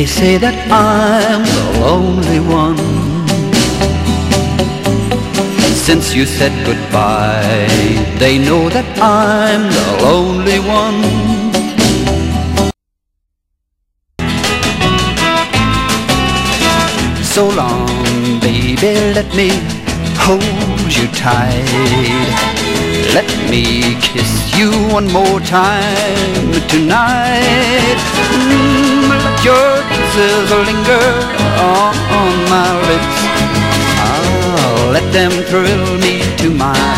They say that I'm the lonely one. Since you said goodbye, they know that I'm the lonely one. So long, baby, let me hold you tight. Let me kiss you one more time tonight. Let your kisses linger on my lips. I'll let them thrill me to my